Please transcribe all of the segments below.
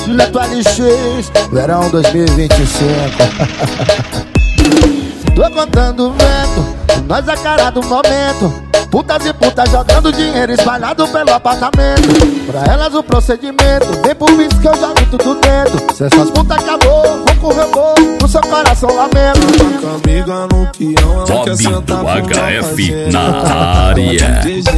Neto LX, verão 2025. Tô contando o vento, nós a cara do momento. Putas e putas jogando dinheiro espalhado pelo apartamento. Pra elas o procedimento, vem por isso que eu jogo tudo dentro. Se essas putas acabou, vou correr bom, no seu coração lamento. Amiga no peão, ela quer sentar pro HF na área.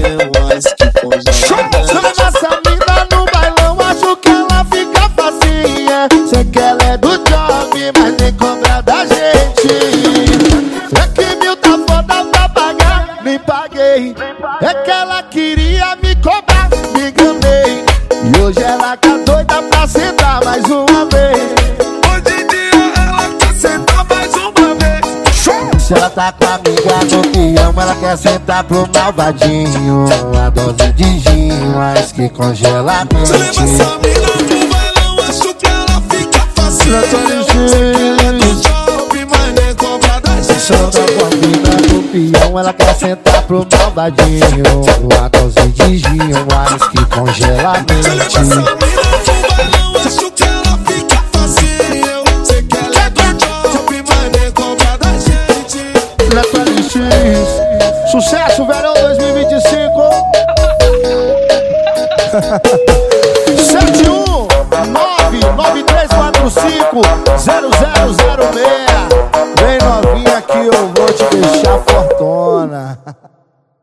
Chama essa mina no bailão, acho que ela fica facinha. Sei que ela é do job, mas nem cobra da gente. É que mil tá foda pra pagar, nem paguei. É que ela queria me cobrar, me enganei. E hoje ela tá doida pra sentar mais uma vez. Hoje em dia ela quer sentar mais uma vez. Se ela tá com a amiga no peão, ela quer sentar pro malvadinho. A dose de gin, mas que congela a mente. Se leva essa mina pro bailão, acho que ela fica facinha. Sei que ela é do job, mas nem cobra da gente. Se ela tá com a amiga no peão, ela quer sentar pro malvadinho. A dose de gin, mas que congela a Se leva essa mente. mina pro bailão, acho que ela fica facinha. Sei que ela é do job, mas nem cobra da gente. Neto LX, sucesso, verão 2025. 71 99345